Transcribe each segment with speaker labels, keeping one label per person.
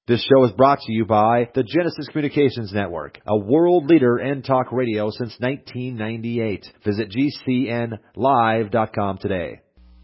Speaker 1: This show is brought to you by the Genesis Communications Network, a world leader in talk radio since 1998. Visit GCNlive.com today.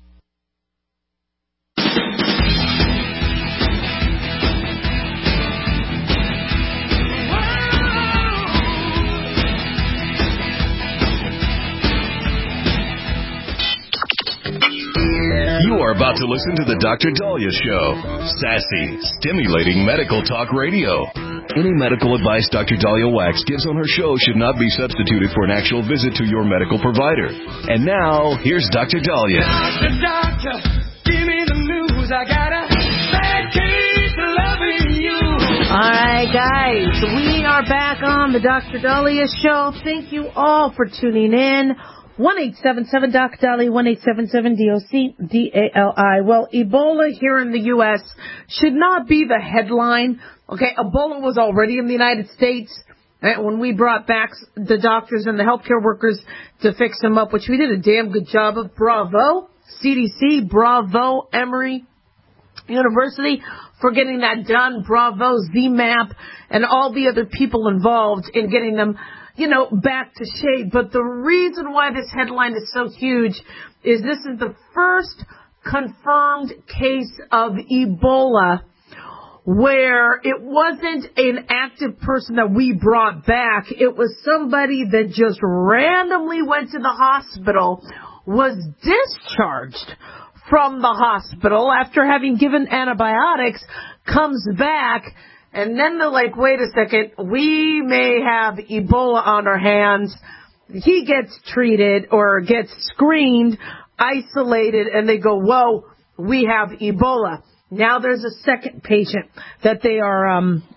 Speaker 2: You are about to listen to the Dr. Daliah Show. Sassy, stimulating medical talk radio. Any medical advice Dr. Daliah Wax gives on her show should not be substituted for an actual visit to your medical provider. And now, here's Dr. Daliah.
Speaker 3: Doctor, give me the news. I got a bad case of loving you.
Speaker 4: All right, guys, we are back on the Dr. Daliah Show. Thank you all for tuning in. 1-877-DOC-DALI, 1-877-DOC-DALI. Well, Ebola here in the U.S. should not be the headline. Okay, Ebola was already in the United States when we brought back the doctors and the healthcare workers to fix them up, which we did a damn good job of. Bravo, CDC, bravo, Emory University for getting that done. Bravo, ZMAP, and all the other people involved in getting them back to shape. But the reason why this headline is so huge is this is the first confirmed case of Ebola where it wasn't an active person that we brought back. It was somebody that just randomly went to the hospital, was discharged from the hospital after having given antibiotics, comes back, and then they're like, wait a second, we may have Ebola on our hands. He gets treated or gets screened, isolated, and they go, whoa, we have Ebola. Now there's a second patient that they are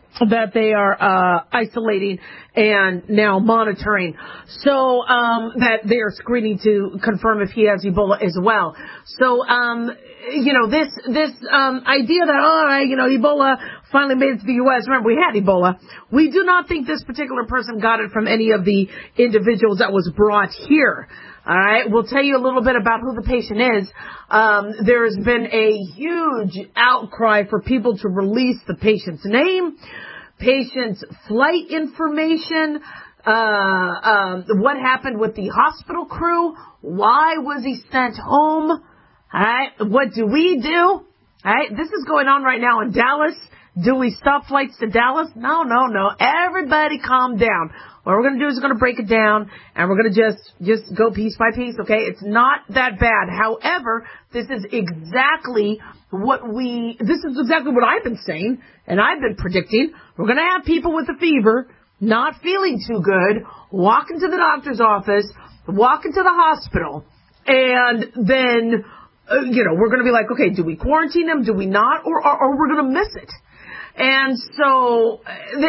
Speaker 4: isolating and now monitoring. So that they are screening to confirm if he has Ebola as well. So this idea that Ebola finally made it to the U.S. Remember, we had Ebola. We do not think this particular person got it from any of the individuals that was brought here. All right, we'll tell you a little bit about who the patient is. There's been a huge outcry for people to release the patient's name, patient's flight information, what happened with the hospital crew, why was he sent home, all right, what do we do? All right, this is going on right now in Dallas. Do we stop flights to Dallas? No. Everybody calm down. What we're going to do is we're going to break it down, and we're going to just go piece by piece, okay? It's not that bad. However, this is exactly what I've been saying, and I've been predicting. We're going to have people with a fever, not feeling too good, walk into the doctor's office, walk into the hospital, and then, we're going to be like, okay, do we quarantine them? Do we not? Or we're going to miss it. And so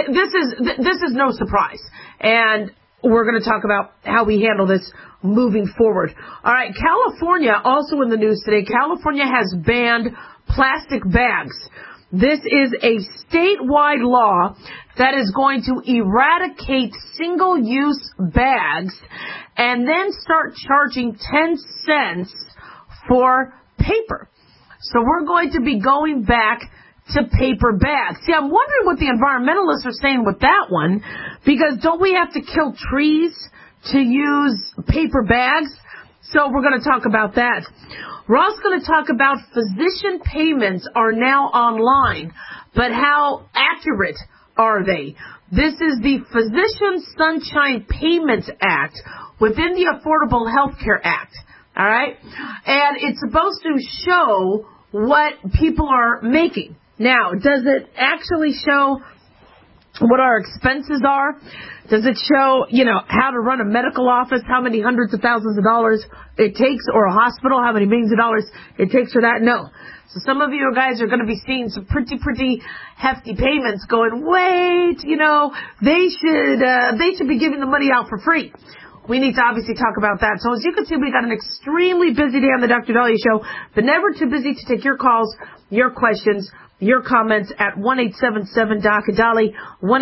Speaker 4: this is no surprise. And we're going to talk about how we handle this moving forward. All right, California, also in the news today, California has banned plastic bags. This is a statewide law that is going to eradicate single-use bags and then start charging 10 cents for paper. So we're going to be going back to paper bags. See, I'm wondering what the environmentalists are saying with that one, because don't we have to kill trees to use paper bags? So we're going to talk about that. We're also going to talk about physician payments are now online, but how accurate are they? This is the Physician Sunshine Payments Act within the Affordable Health Care Act. All right? And it's supposed to show what people are making. Now, does it actually show what our expenses are? Does it show, how to run a medical office, how many hundreds of thousands of dollars it takes, or a hospital, how many millions of dollars it takes for that? No. So some of you guys are going to be seeing some pretty hefty payments going, wait, they should be giving the money out for free. We need to obviously talk about that. So as you can see, we got an extremely busy day on the Dr. Daliah Show, but never too busy to take your calls, your questions, your comments at 1-877-DOC-DALI,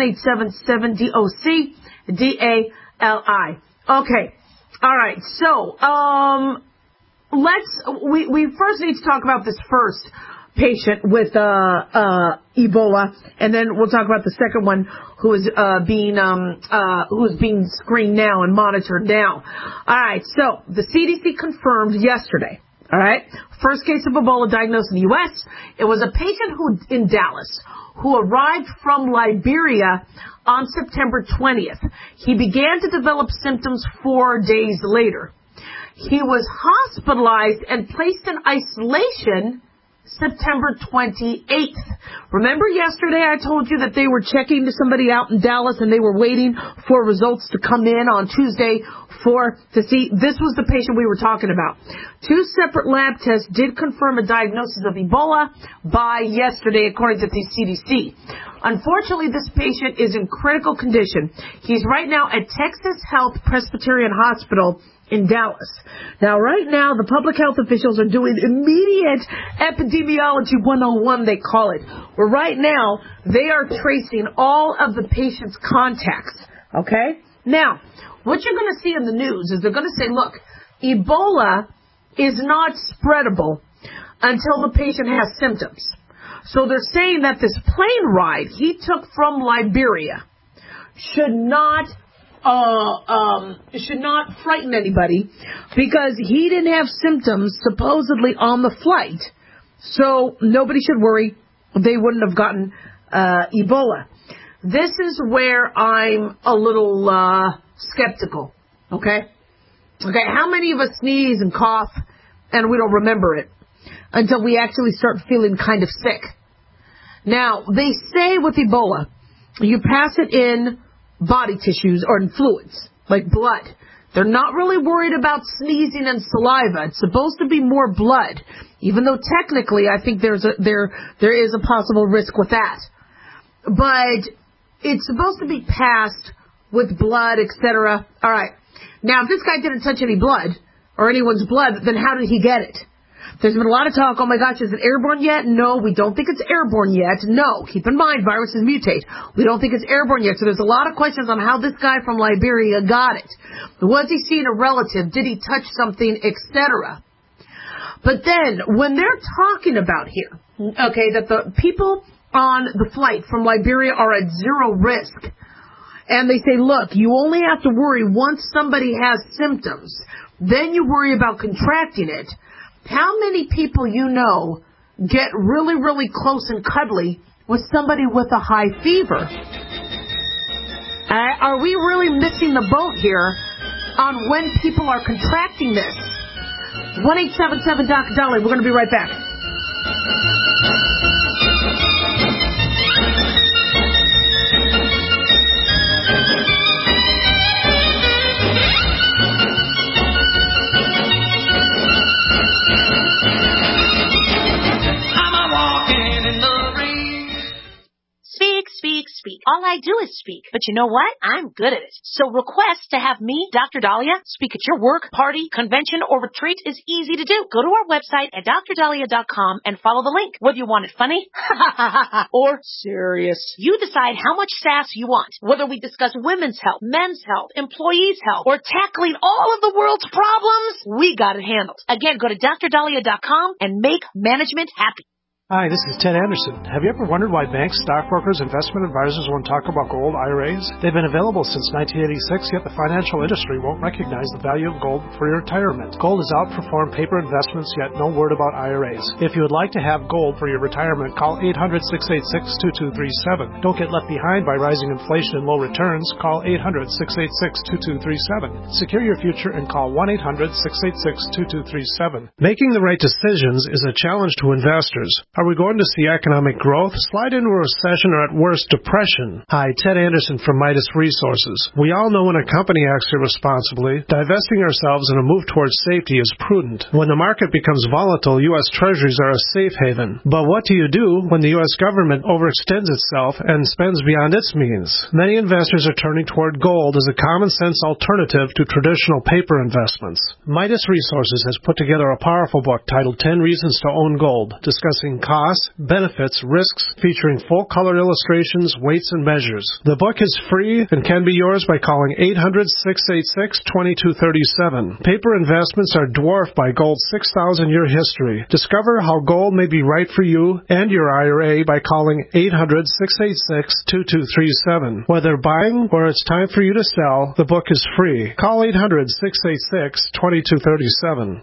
Speaker 4: 1-877-DOC-DALI. Okay. All right. So, we first need to talk about this first. patient with Ebola, and then we'll talk about the second one who is being screened now and monitored now. All right, so the CDC confirmed yesterday. All right, first case of Ebola diagnosed in the U.S. It was a patient in Dallas who arrived from Liberia on September 20th. He began to develop symptoms 4 days later. He was hospitalized and placed in isolation September 28th. Remember yesterday I told you that they were checking to somebody out in Dallas and they were waiting for results to come in on Tuesday to see. This was the patient we were talking about. 2 separate lab tests did confirm a diagnosis of Ebola by yesterday, according to the CDC. Unfortunately, this patient is in critical condition. He's right now at Texas Health Presbyterian Hospital in Dallas. Now, right now, the public health officials are doing immediate epidemiology 101, they call it. Where right now, they are tracing all of the patient's contacts. Okay? Now, what you're going to see in the news is they're going to say, look, Ebola is not spreadable until the patient has symptoms. So they're saying that this plane ride he took from Liberia should not frighten anybody because he didn't have symptoms supposedly on the flight. So nobody should worry. They wouldn't have gotten Ebola. This is where I'm a little skeptical. Okay? Okay, how many of us sneeze and cough and we don't remember it until we actually start feeling kind of sick? Now, they say with Ebola, you pass it in body tissues or in fluids, like blood. They're not really worried about sneezing and saliva. It's supposed to be more blood, even though technically I think there is a possible risk with that. But it's supposed to be passed with blood, etc. All right. Now, if this guy didn't touch any blood or anyone's blood, then how did he get it? There's been a lot of talk, oh my gosh, is it airborne yet? No, we don't think it's airborne yet. No, keep in mind, viruses mutate. We don't think it's airborne yet. So there's a lot of questions on how this guy from Liberia got it. Was he seeing a relative? Did he touch something, etc.? But then, when they're talking about here, okay, that the people on the flight from Liberia are at zero risk, and they say, look, you only have to worry once somebody has symptoms. Then you worry about contracting it. How many people you know get really, really close and cuddly with somebody with a high fever? Are we really missing the boat here on when people are contracting this? 1-877-Dr. We're going to be right back.
Speaker 5: Speak. All I do is speak. But you know what? I'm good at it. So request to have me, Dr. Dahlia, speak at your work, party, convention, or retreat is easy to do. Go to our website at drdahlia.com and follow the link. Whether you want it funny or serious, you decide how much sass you want. Whether we discuss women's health, men's health, employees' health, or tackling all of the world's problems, we got it handled. Again, go to drdahlia.com and make management happy.
Speaker 6: Hi, this is Ted Anderson. Have you ever wondered why banks, stockbrokers, investment advisors won't talk about gold IRAs? They've been available since 1986, yet the financial industry won't recognize the value of gold for your retirement. Gold has outperformed paper investments, yet no word about IRAs. If you would like to have gold for your retirement, call 800-686-2237. Don't get left behind by rising inflation and low returns. Call 800-686-2237. Secure your future and call 1-800-686-2237. Making the right decisions is a challenge to investors. Are we going to see economic growth, slide into a recession, or at worst, depression? Hi, Ted Anderson from Midas Resources. We all know when a company acts irresponsibly, divesting ourselves in a move towards safety is prudent. When the market becomes volatile, U.S. Treasuries are a safe haven. But what do you do when the U.S. government overextends itself and spends beyond its means? Many investors are turning toward gold as a common-sense alternative to traditional paper investments. Midas Resources has put together a powerful book titled 10 Reasons to Own Gold, discussing costs, benefits, risks, featuring full-color illustrations, weights, and measures. The book is free and can be yours by calling 800-686-2237. Paper investments are dwarfed by gold's 6,000-year history. Discover how gold may be right for you and your IRA by calling 800-686-2237. Whether buying or it's time for you to sell, the book is free. Call 800-686-2237.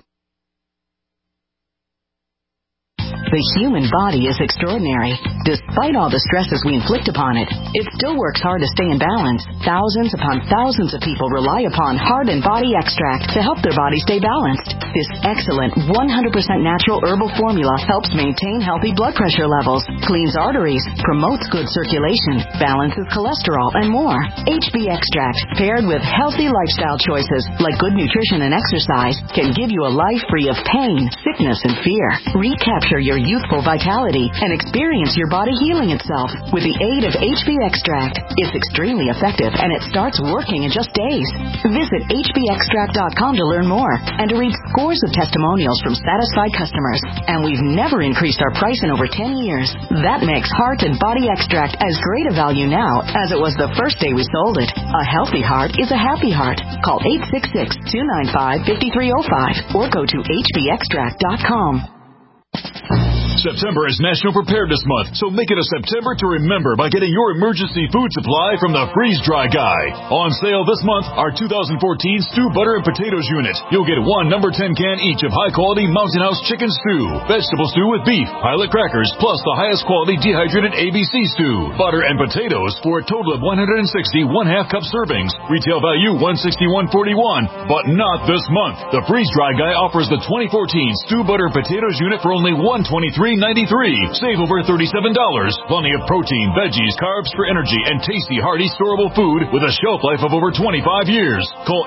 Speaker 7: The human body is extraordinary. Despite all the stresses we inflict upon it, it still works hard to stay in balance. Thousands upon thousands of people rely upon Heart and Body Extract to help their body stay balanced. This excellent 100% natural herbal formula helps maintain healthy blood pressure levels, cleans arteries, promotes good circulation, balances cholesterol, and more. HB Extract, paired with healthy lifestyle choices like good nutrition and exercise, can give you a life free of pain, sickness, and fear. Recapture your youthful vitality and experience your body healing itself with the aid of HB Extract. It's extremely effective and it starts working in just days. Visit hbextract.com to learn more and to read scores of testimonials from satisfied customers. And we've never increased our price in over 10 years. That makes Heart and Body Extract as great a value now as it was the first day we sold it. A healthy heart is a happy heart. Call 866-295-5305 or go to hbextract.com.
Speaker 8: September is National Preparedness Month, so make it a September to remember by getting your emergency food supply from the Freeze Dry Guy. On sale this month, our 2014 Stew Butter and Potatoes Unit. You'll get one number 10 can each of high-quality Mountain House chicken stew, vegetable stew with beef, pilot crackers, plus the highest quality dehydrated ABC stew, butter and potatoes for a total of 160 1/2 cup servings. Retail value $161.41, but not this month. The Freeze Dry Guy offers the 2014 Stew Butter and Potatoes Unit for only $123.93. Save over $37. Plenty of protein, veggies, carbs for energy, and tasty, hearty, storable food with a shelf life of over 25 years. Call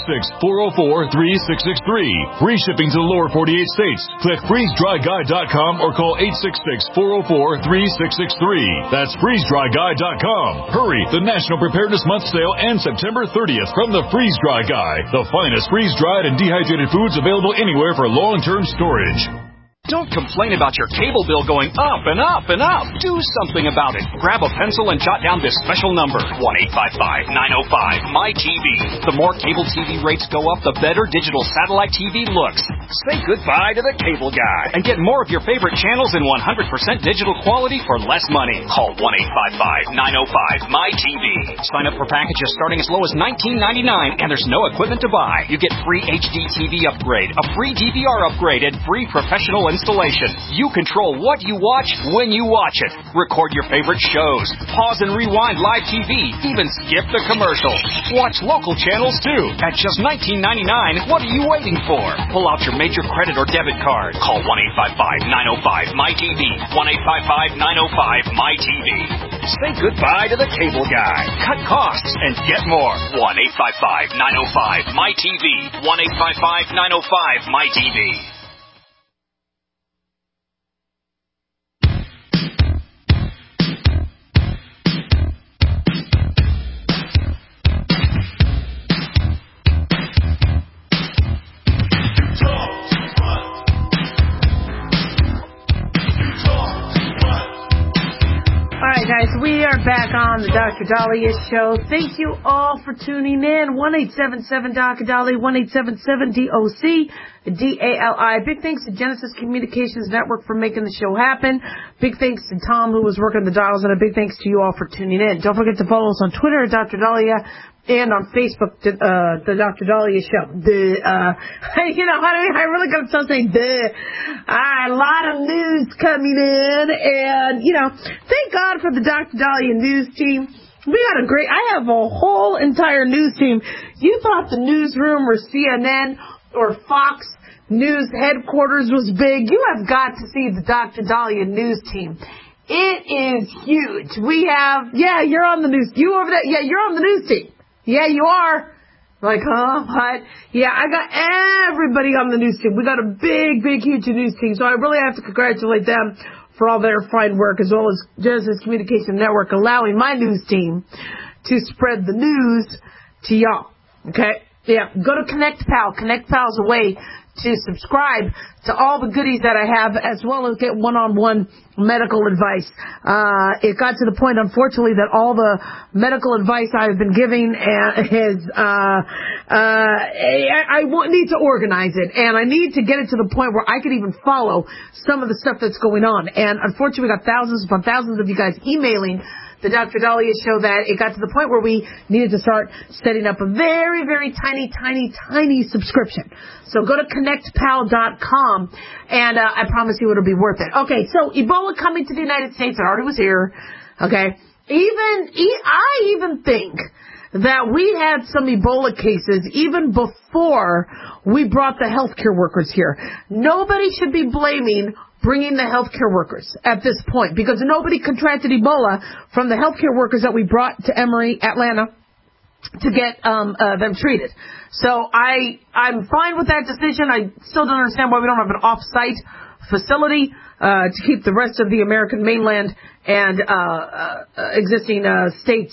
Speaker 8: 866-404-3663. Free shipping to the lower 48 states. Click freezedryguy.com or call 866-404-3663. That's freezedryguy.com. Hurry! The National Preparedness Month sale ends September 30th from the Freeze Dry Guy. The finest freeze-dried and dehydrated foods available anywhere for long-term storage.
Speaker 9: Don't complain about your cable bill going up and up and up. Do something about it. Grab a pencil and jot down this special number, 1-855-905-MY-TV. The more cable TV rates go up, the better digital satellite TV looks. Say goodbye to the cable guy and get more of your favorite channels in 100% digital quality for less money. Call 1-855-905-MY-TV. Sign up for packages starting as low as $19.99, and there's no equipment to buy. You get free HD TV upgrade, a free DVR upgrade, and free professional installation. You control what you watch when you watch it. Record your favorite shows. Pause and rewind live TV. Even skip the commercials. Watch local channels too. At just $19.99, what are you waiting for? Pull out your major credit or debit card. Call 1-855-905-MY-TV. 1-855-905-MY-TV. Say goodbye to the cable guy. Cut costs and get more. 1-855-905-MY-TV. 1-855-905-MY-TV.
Speaker 4: Guys, we are back on the Dr. Daliah Show. Thank you all for tuning in. 1-877-Dr. 1-877-DOC-DALI. Big thanks to Genesis Communications Network for making the show happen. Big thanks to Tom, who was working the dials, and a big thanks to you all for tuning in. Don't forget to follow us on Twitter at Dr. Daliah and on Facebook, the Dr. Daliah Show. I really got to start saying a lot of news coming in, and, thank God for the Dr. Daliah news team. We got I have a whole entire news team. You thought the newsroom or CNN or Fox News headquarters was big. You have got to see the Dr. Daliah news team. It is huge. We have, you're on the news. You over there, you're on the news team. Yeah, you are. Like, huh? What? Yeah, I got everybody on the news team. We got a big, huge news team. So I really have to congratulate them for all their fine work, as well as Genesis Communication Network allowing my news team to spread the news to y'all. Okay? Yeah, go to ConnectPal. ConnectPal is a way to subscribe to all the goodies that I have, as well as get one-on-one medical advice. It got to the point, unfortunately, that all the medical advice I've been giving is, I need to organize it, and I need to get it to the point where I can even follow some of the stuff that's going on. And unfortunately, we got thousands upon thousands of you guys emailing the Dr. Daliah Show that it got to the point where we needed to start setting up a very, very tiny subscription. So go to ConnectPal.com, and I promise you it'll be worth it. Okay, so Ebola coming to the United States. It already was here. Okay, I even think that we had some Ebola cases even before we brought the healthcare workers here. Nobody should be blaming bringing the healthcare workers at this point, because nobody contracted Ebola from the healthcare workers that we brought to Emory, Atlanta, to get them treated. So I'm fine with that decision. I still don't understand why we don't have an off-site facility to keep the rest of the American mainland and existing states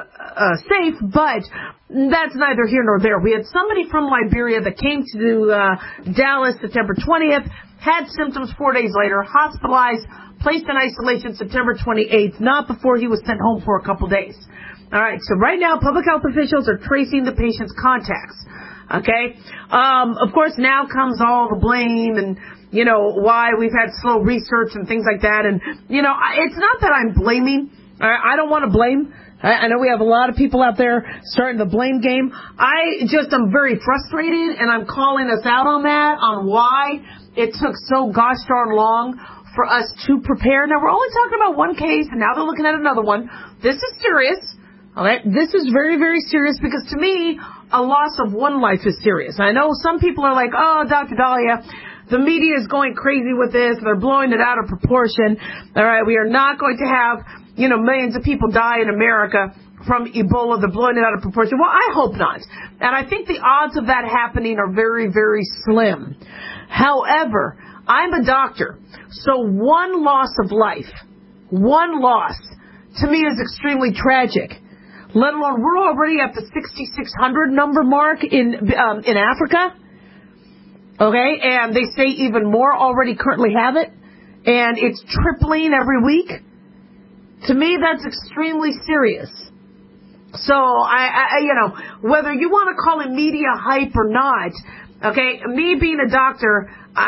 Speaker 4: safe, but that's neither here nor there. We had somebody from Liberia that came to Dallas September 20th, had symptoms 4 days later, hospitalized, placed in isolation September 28th, not before he was sent home for a couple days. All right, so right now public health officials are tracing the patient's contacts. Okay? Of course, now comes all the blame and, you know, why we've had slow research and things like that. And, you know, it's not that I'm blaming. I don't want to blame. I know we have a lot of people out there starting the blame game. I just am very frustrated, and I'm calling us out on that, on why it took so gosh darn long for us to prepare. Now, we're only talking about one case, and now they're looking at another one. This is serious. All right, this is very, very serious, because to me, a loss of one life is serious. I know some people are like, oh, Dr. Daliah, the media is going crazy with this. They're blowing it out of proportion. All right, we are not going to have, you know, millions of people die in America from Ebola. They're blowing it out of proportion. Well, I hope not. And I think the odds of that happening are very, very slim. However, I'm a doctor, so one loss of life, one loss, to me is extremely tragic. Let alone, we're already at the 6,600 number mark in Africa. Okay, and they say even more already currently have it, and it's tripling every week. To me, that's extremely serious. So, I you know, whether you want to call it media hype or not, okay, me being a doctor,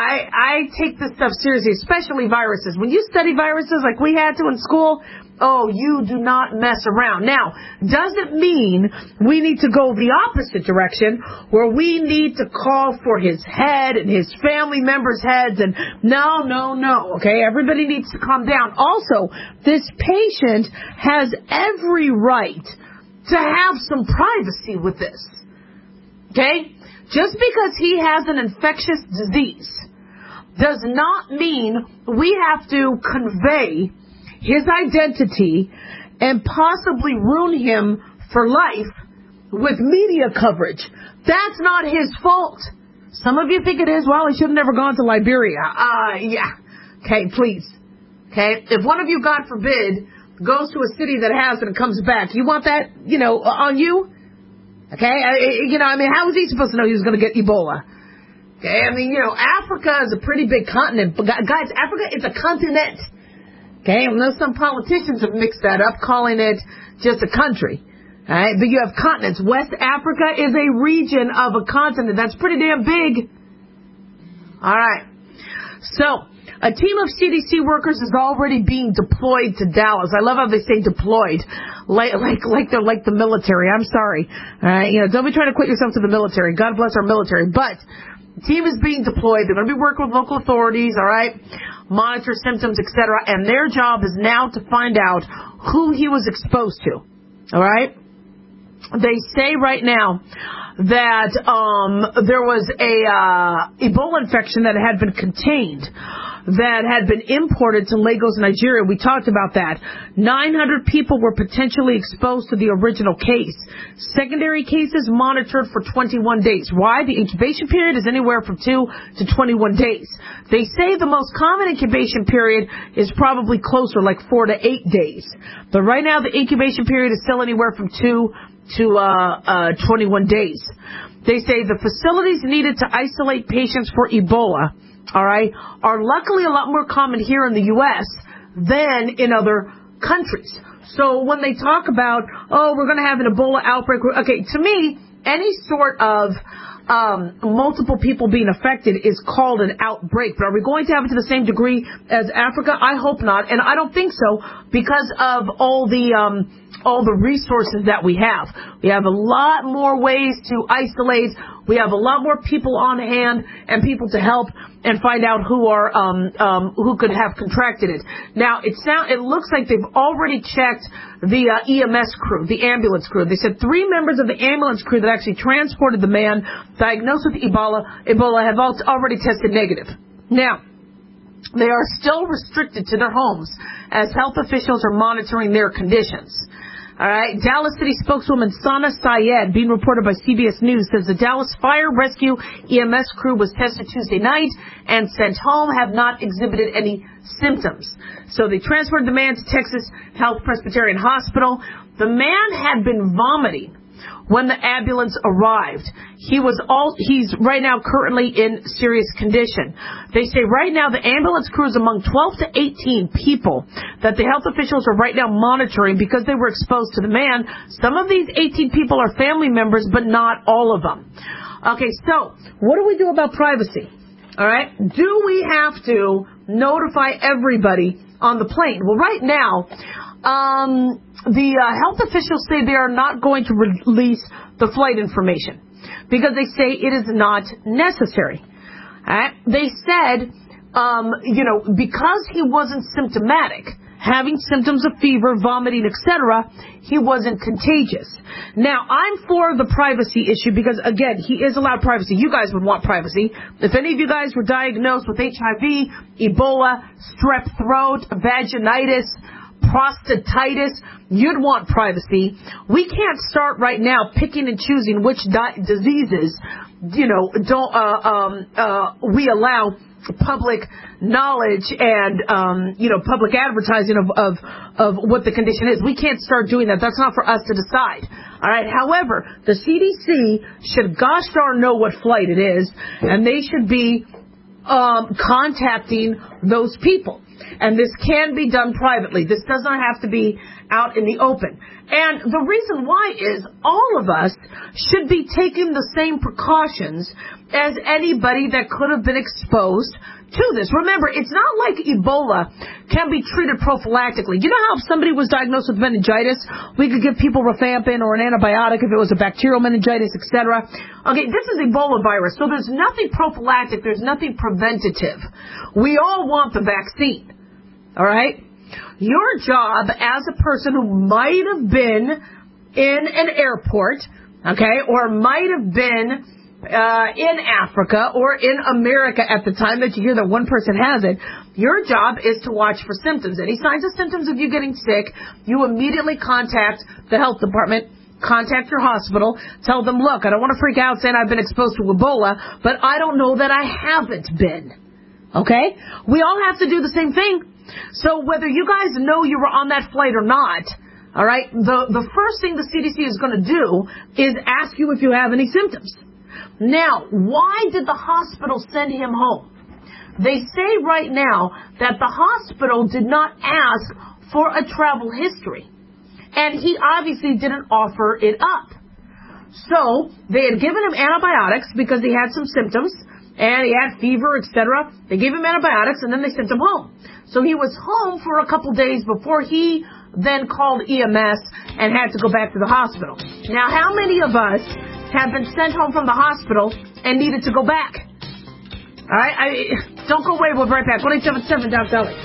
Speaker 4: I take this stuff seriously, especially viruses. When you study viruses like we had to in school, oh, you do not mess around. Now, does it mean we need to go the opposite direction, where we need to call for his head and his family members' heads? And no. Okay, everybody needs to calm down. Also, this patient has every right to have some privacy with this. Okay? Just because he has an infectious disease does not mean we have to convey his identity and possibly ruin him for life with media coverage. That's not his fault. Some of you think it is. Well, he should have never gone to Liberia. Yeah. Okay, please. Okay, if one of you, God forbid, goes to a city that has it and comes back, you want that, you know, on you? Okay, you know, I mean, how was he supposed to know he was going to get Ebola? Okay, I mean, you know, Africa is a pretty big continent. But guys, Africa is a continent. Okay, I know some politicians have mixed that up, calling it just a country. All right, but you have continents. West Africa is a region of a continent. That's pretty damn big. All right. So, a team of CDC workers is already being deployed to Dallas. I love how they say deployed, like they're like the military. I'm sorry. All right, you know, don't be trying to quit yourself to the military. God bless our military. But the team is being deployed. They're going to be working with local authorities. All right, monitor symptoms, etc. And their job is now to find out who he was exposed to. All right. They say right now that there was a Ebola infection that had been contained, that had been imported to Lagos, Nigeria. We talked about that. 900 people were potentially exposed to the original case. Secondary cases monitored for 21 days. Why? The incubation period is anywhere from 2 to 21 days. They say the most common incubation period is probably closer, like 4 to 8 days. But right now, the incubation period is still anywhere from 2 to 21 days. They say the facilities needed to isolate patients for Ebola, all right, are luckily a lot more common here in the U.S. than in other countries. So when they talk about, oh, we're going to have an Ebola outbreak, okay, to me, any sort of multiple people being affected is called an outbreak. But are we going to have it to the same degree as Africa? I hope not, and I don't think so because of all the resources that we have. We have a lot more ways to isolate. We have a lot more people on hand and people to help and find out who could have contracted it. Now, it looks like they've already checked the EMS crew, the ambulance crew. They said 3 members of the ambulance crew that actually transported the man diagnosed with Ebola have already tested negative. Now, they are still restricted to their homes as health officials are monitoring their conditions. All right. Dallas City spokeswoman Sana Syed, being reported by CBS News, says the Dallas Fire Rescue EMS crew was tested Tuesday night and sent home, have not exhibited any symptoms. So they transferred the man to Texas Health Presbyterian Hospital. The man had been vomiting when the ambulance arrived. He's right now currently in serious condition. They say right now the ambulance crew is among 12 to 18 people that the health officials are right now monitoring because they were exposed to the man. Some of these 18 people are family members, but not all of them. Okay, so what do we do about privacy? All right, do we have to notify everybody on the plane? Well, right now, the health officials say they are not going to release the flight information because they say it is not necessary. They said, because he wasn't symptomatic, having symptoms of fever, vomiting, etc., he wasn't contagious. Now, I'm for the privacy issue because, again, he is allowed privacy. You guys would want privacy. If any of you guys were diagnosed with HIV, Ebola, strep throat, vaginitis, prostatitis, you'd want privacy. We can't start right now picking and choosing which diseases, we allow public knowledge and, public advertising of what the condition is. We can't start doing that. That's not for us to decide. All right. However, the CDC should gosh darn know what flight it is, and they should be contacting those people. And this can be done privately. This does not have to be out in the open. And the reason why is all of us should be taking the same precautions as anybody that could have been exposed to this. Remember, it's not like Ebola can be treated prophylactically. You know how if somebody was diagnosed with meningitis, we could give people rifampin or an antibiotic if it was a bacterial meningitis, etc. Okay, this is Ebola virus, so there's nothing prophylactic, there's nothing preventative. We all want the vaccine, all right? Your job as a person who might have been in an airport, okay, or might have been in Africa or in America at the time that you hear that one person has it, your job is to watch for symptoms. Any signs of symptoms of you getting sick, you immediately contact the health department, contact your hospital, tell them, look, I don't want to freak out saying I've been exposed to Ebola, but I don't know that I haven't been. Okay? We all have to do the same thing. So whether you guys know you were on that flight or not, all right, the first thing the CDC is going to do is ask you if you have any symptoms. Now, why did the hospital send him home? They say right now that the hospital did not ask for a travel history, and he obviously didn't offer it up. So they had given him antibiotics because he had some symptoms, and he had fever, etc. They gave him antibiotics, and then they sent him home. So he was home for a couple days before he then called EMS and had to go back to the hospital. Now, how many of us have been sent home from the hospital and needed to go back? All right? Don't go away. We'll be right back. 1-877 Doc Dolly.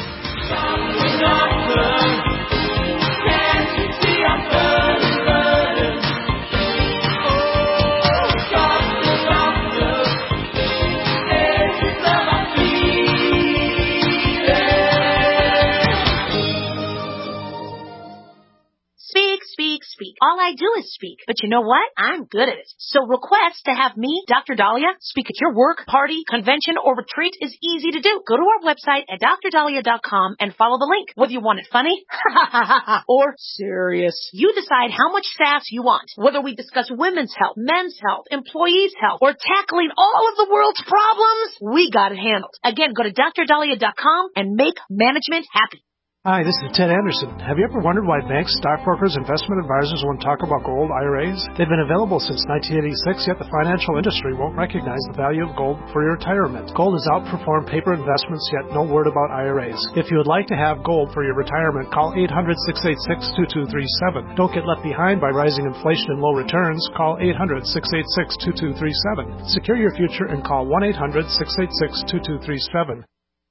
Speaker 5: speak. All I do is speak. But you know what? I'm good at it. So request to have me, Dr. Dahlia, speak at your work, party, convention, or retreat is easy to do. Go to our website at drdahlia.com and follow the link. Whether you want it funny or serious, you decide how much sass you want. Whether we discuss women's health, men's health, employees' health, or tackling all of the world's problems, we got it handled. Again, go to drdahlia.com and make management happy.
Speaker 6: Hi, this is Ted Anderson. Have you ever wondered why banks, stockbrokers, investment advisors won't talk about gold IRAs? They've been available since 1986, yet the financial industry won't recognize the value of gold for your retirement. Gold has outperformed paper investments, yet no word about IRAs. If you would like to have gold for your retirement, call 800-686-2237. Don't get left behind by rising inflation and low returns. Call 800-686-2237. Secure your future and call 1-800-686-2237.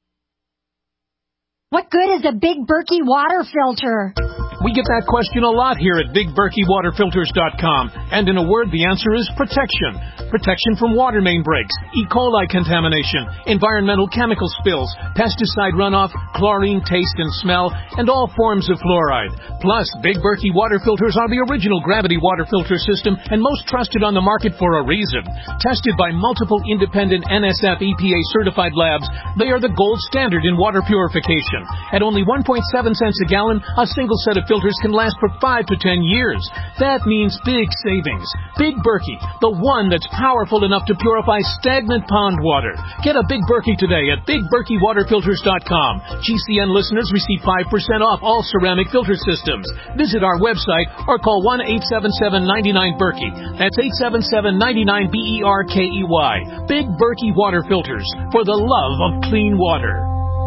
Speaker 10: What good is a Big Berkey water filter?
Speaker 11: We get that question a lot here at BigBerkeyWaterFilters.com. And in a word, the answer is protection. Protection from water main breaks, E. coli contamination, environmental chemical spills, pesticide runoff, chlorine taste and smell, and all forms of fluoride. Plus, Big Berkey water filters are the original gravity water filter system and most trusted on the market for a reason. Tested by multiple independent NSF EPA certified labs, they are the gold standard in water purification. At only 1.7 cents a gallon, a single set of filters can last for 5 to 10 years. That means big savings. Big Berkey, the one that's powerful enough to purify stagnant pond water. Get a Big Berkey today at BigBerkeyWaterFilters.com. GCN listeners receive 5% off all ceramic filter systems. Visit our website or call 1-877-99-BERKEY. That's 877-99-BERKEY. Big Berkey Water Filters, for the love of clean water.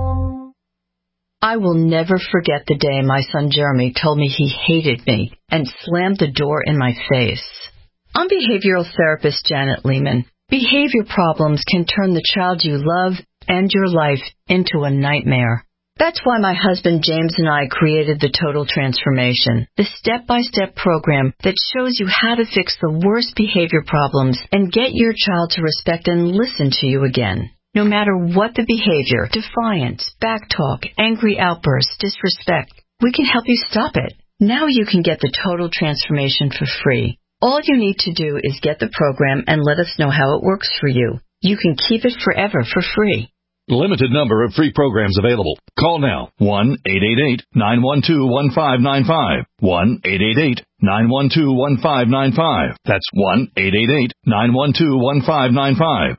Speaker 12: I will never forget the day my son Jeremy told me he hated me and slammed the door in my face. I'm behavioral therapist Janet Lehman. Behavior problems can turn the child you love and your life into a nightmare. That's why my husband James and I created the Total Transformation, the step-by-step program that shows you how to fix the worst behavior problems and get your child to respect and listen to you again. No matter what the behavior, defiance, backtalk, angry outbursts, disrespect, we can help you stop it. Now you can get the Total Transformation for free. All you need to do is get the program and let us know how it works for you. You can keep it forever for free.
Speaker 2: Limited number of free programs available. Call now. 1-888-912-1595. 1-888-912-1595. That's 1-888-912-1595.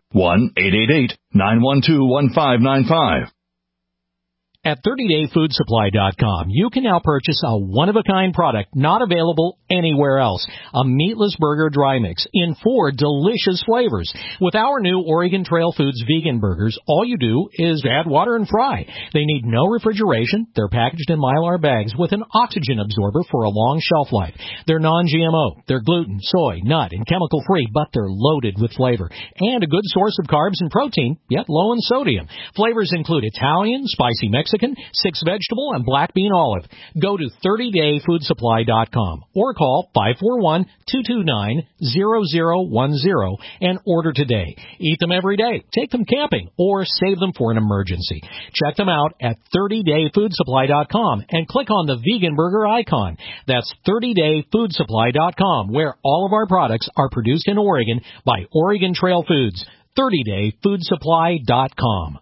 Speaker 2: 1-888-912-1595.
Speaker 13: At 30dayfoodsupply.com, you can now purchase a one-of-a-kind product not available anywhere else. A meatless burger dry mix in 4 delicious flavors. With our new Oregon Trail Foods vegan burgers, all you do is add water and fry. They need no refrigeration. They're packaged in Mylar bags with an oxygen absorber for a long shelf life. They're non-GMO. They're gluten, soy, nut, and chemical-free, but they're loaded with flavor. And a good source of carbs and protein, yet low in sodium. Flavors include Italian, spicy Mexican, 6 vegetable, and black bean olive. Go to 30dayfoodsupply.com or call 541-229-0010 and order today. Eat them every day, take them camping, or save them for an emergency. Check them out at 30dayfoodsupply.com and click on the vegan burger icon. That's 30dayfoodsupply.com, where all of our products are produced in Oregon by Oregon Trail Foods. 30dayfoodsupply.com.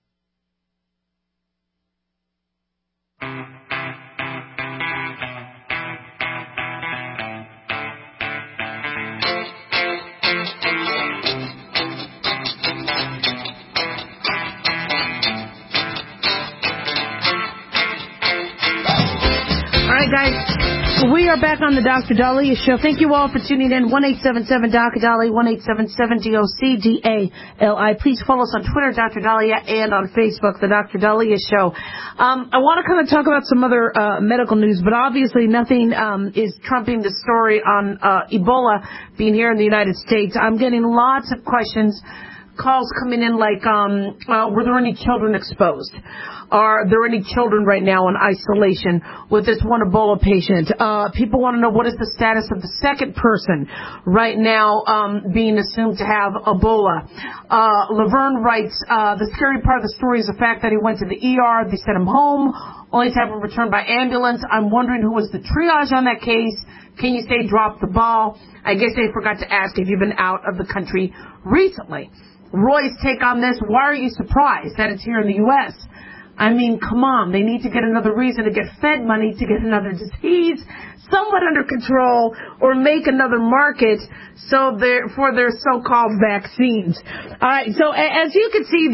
Speaker 4: All right, guys. We are back on the Dr. Dahlia Show. Thank you all for tuning in. 1-877-DOC-DALI, 1-877-DOC-DALI. Please follow us on Twitter, Dr. Dahlia, and on Facebook, the Dr. Dahlia Show. I want to kind of talk about some other medical news, but obviously nothing is trumping the story on Ebola being here in the United States. I'm getting lots of questions, calls coming in like, were there any children exposed? Are there any children right now in isolation with this one Ebola patient? People want to know what is the status of the second person right now being assumed to have Ebola. Laverne writes, the scary part of the story is the fact that he went to the ER, they sent him home, only to have him returned by ambulance. I'm wondering who was the triage on that case. Can you say drop the ball? I guess they forgot to ask if you've been out of the country recently. Roy's take on this, why are you surprised that it's here in the U.S.? I mean, come on, they need to get another reason to get Fed money to get another disease somewhat under control or make another market for their so-called vaccines. All right, so as you can see,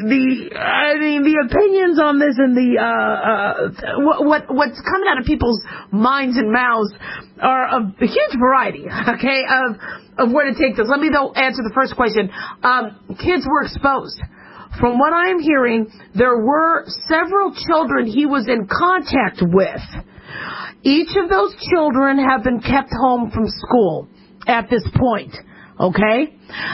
Speaker 4: the opinions on this and what's coming out of people's minds and mouths are of a huge variety, okay, of where to take this. Let me, though, answer the first question. Kids were exposed. From what I'm hearing, there were several children he was in contact with. Each of those children have been kept home from school at this point, okay?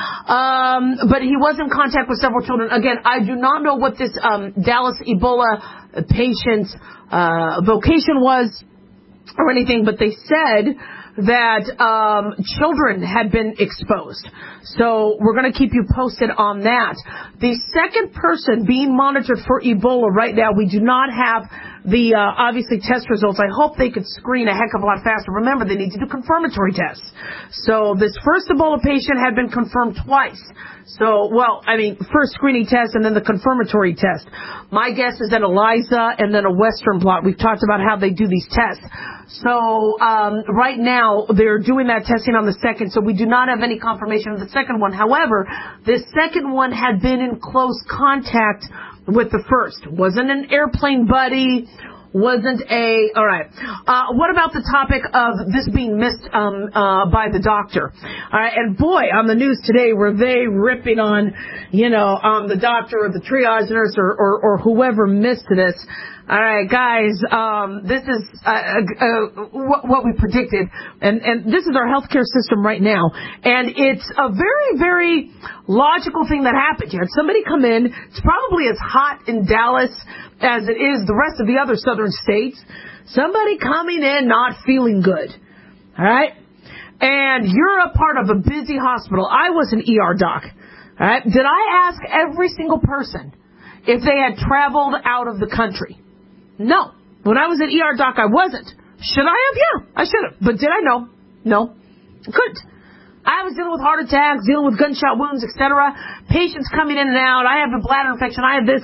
Speaker 4: But he was in contact with several children. Again, I do not know what this Dallas Ebola patient's vocation was or anything, but they said that children had been exposed. So we're going to keep you posted on that. The second person being monitored for Ebola right now, we do not have the, obviously, test results. I hope they could screen a heck of a lot faster. Remember, they need to do confirmatory tests. So this first Ebola patient had been confirmed twice. So, first screening test and then the confirmatory test. My guess is an ELISA and then a Western blot. We've talked about how they do these tests. So, right now, they're doing that testing on the second, so we do not have any confirmation of the second one. However, this second one had been in close contact with the first. Wasn't an airplane buddy. Wasn't all right. What about the topic of this being missed by the doctor? All right, and boy, on the news today, were they ripping on, the doctor or the triage nurse or whoever missed this. All right, guys, this is what we predicted, and this is our healthcare system right now, and it's a very, very logical thing that happened. You had somebody come in. It's probably as hot in Dallas as it is the rest of the other southern states. Somebody coming in not feeling good, all right? And you're a part of a busy hospital. I was an ER doc, all right? Did I ask every single person if they had traveled out of the country? No. When I was an ER doc, I wasn't. Should I have? Yeah, I should have. But did I? No. I couldn't. I was dealing with heart attacks, dealing with gunshot wounds, etc. Patients coming in and out. I have a bladder infection. I have this.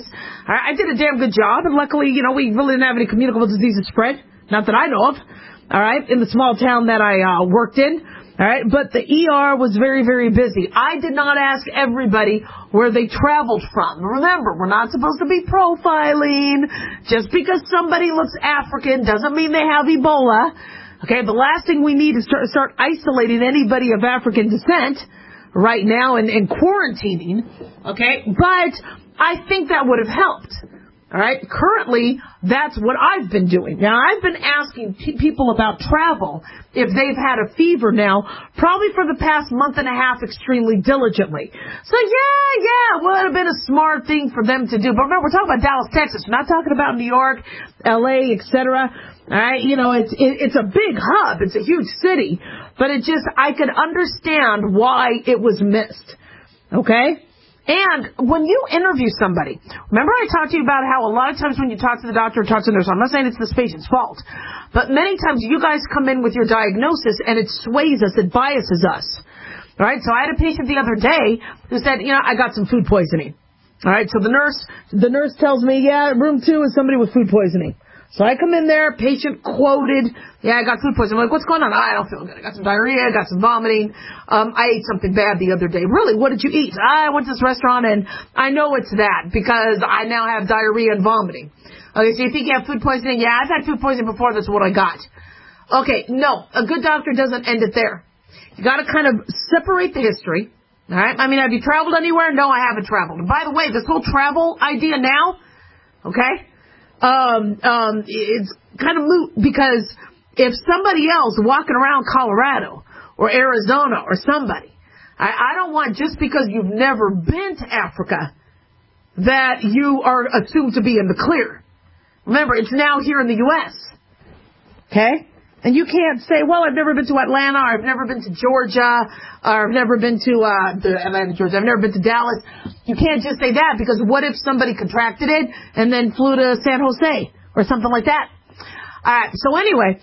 Speaker 4: I did a damn good job. And luckily, we really didn't have any communicable diseases spread. Not that I know of. All right. In the small town that I worked in. All right. But the ER was very, very busy. I did not ask everybody where they traveled from. Remember, we're not supposed to be profiling. Just because somebody looks African doesn't mean they have Ebola. Okay, the last thing we need is start isolating anybody of African descent right now and quarantining. Okay, but I think that would have helped. All right, currently, that's what I've been doing. Now, I've been asking people about travel if they've had a fever now, probably for the past month and a half, extremely diligently. So, yeah, would have been a smart thing for them to do. But remember, we're talking about Dallas, Texas. We're not talking about New York, L.A., etc. All right, it's a big hub. It's a huge city. But I could understand why it was missed. Okay? And when you interview somebody, remember I talked to you about how a lot of times when you talk to the doctor or talk to the nurse, I'm not saying it's this patient's fault, but many times you guys come in with your diagnosis and it sways us, it biases us. All right, so I had a patient the other day who said, I got some food poisoning. All right, so the nurse tells me, yeah, room 2 is somebody with food poisoning. So I come in there, patient quoted, yeah, I got food poisoning. I'm like, what's going on? I don't feel good. I got some diarrhea, I got some vomiting. I ate something bad the other day. Really? What did you eat? I went to this restaurant and I know it's that because I now have diarrhea and vomiting. Okay, so you think you have food poisoning? Yeah, I've had food poisoning before. That's what I got. Okay, no, a good doctor doesn't end it there. You got to kind of separate the history. All right? I mean, have you traveled anywhere? No, I haven't traveled. And by the way, this whole travel idea now, okay? It's kind of moot because if somebody else walking around Colorado or Arizona or somebody, I don't want just because you've never been to Africa that you are assumed to be in the clear. Remember, it's now here in the U.S. Okay? And you can't say, well, I've never been to Atlanta, or I've never been to Georgia, or I've never been to Atlanta, Georgia. I've never been to Dallas. You can't just say that because what if somebody contracted it and then flew to San Jose or something like that. So anyway,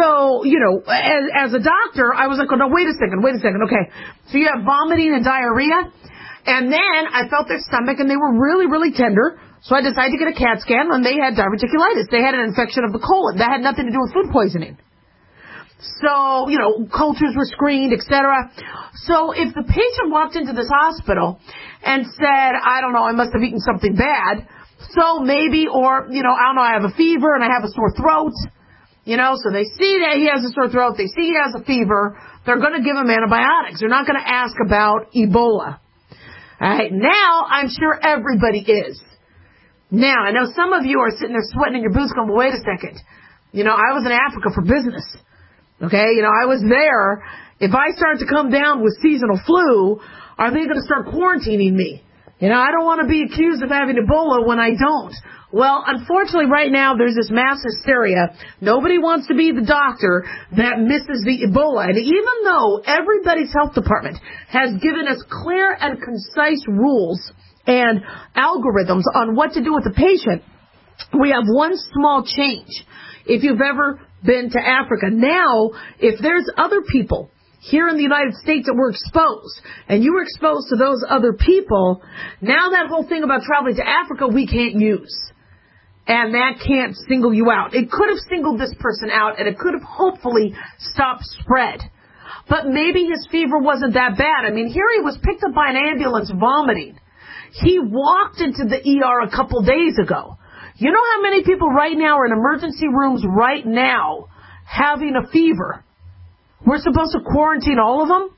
Speaker 4: as a doctor, I was like, oh, no, wait a second. Okay. So you have vomiting and diarrhea. And then I felt their stomach and they were really, really tender. So I decided to get a CAT scan and they had diverticulitis. They had an infection of the colon. That had nothing to do with food poisoning. So, cultures were screened, etc. So if the patient walked into this hospital and said, I don't know, I must have eaten something bad. So maybe, or, I don't know, I have a fever and I have a sore throat. So they see that he has a sore throat. They see he has a fever. They're going to give him antibiotics. They're not going to ask about Ebola. All right. Now, I'm sure everybody is. Now, I know some of you are sitting there sweating in your boots going, well, wait a second. I was in Africa for business. Okay. I was there. If I start to come down with seasonal flu, are they going to start quarantining me? I don't want to be accused of having Ebola when I don't. Well, unfortunately, right now, there's this mass hysteria. Nobody wants to be the doctor that misses the Ebola. And even though everybody's health department has given us clear and concise rules and algorithms on what to do with the patient, we have one small change. If you've ever been to Africa, now, if there's other people here in the United States that were exposed, and you were exposed to those other people, now that whole thing about traveling to Africa we can't use. And that can't single you out. It could have singled this person out, and it could have hopefully stopped spread. But maybe his fever wasn't that bad. I mean, here he was picked up by an ambulance vomiting. He walked into the ER a couple days ago. You know how many people right now are in emergency rooms right now having a fever? We're supposed to quarantine all of them?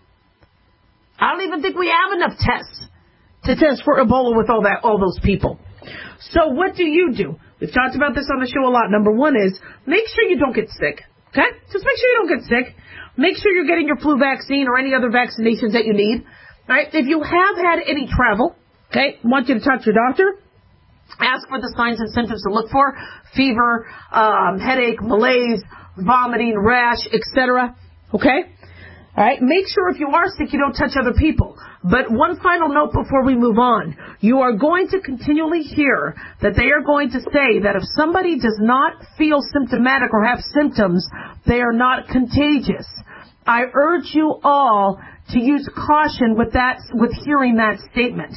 Speaker 4: I don't even think we have enough tests to test for Ebola with all those people. So what do? We've talked about this on the show a lot. Number one is make sure you don't get sick. Okay? Just make sure you don't get sick. Make sure you're getting your flu vaccine or any other vaccinations that you need. All right? If you have had any travel, okay, I want you to talk to your doctor. Ask for the signs and symptoms to look for: fever, headache, malaise, vomiting, rash, etc. Okay? All right? Make sure if you are sick, you don't touch other people. But one final note before we move on. You are going to continually hear that they are going to say that if somebody does not feel symptomatic or have symptoms, they are not contagious. I urge you all to use caution with hearing that statement.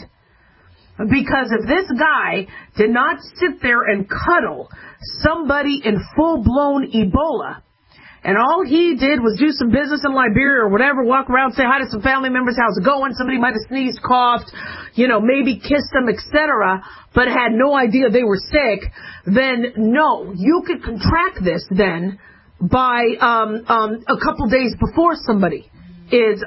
Speaker 4: Because if this guy did not sit there and cuddle somebody in full-blown Ebola, and all he did was do some business in Liberia or whatever, walk around, say hi to some family members, how's it going? Somebody might have sneezed, coughed, maybe kissed them, etc., but had no idea they were sick, then no, you could contract this then by a couple days before somebody is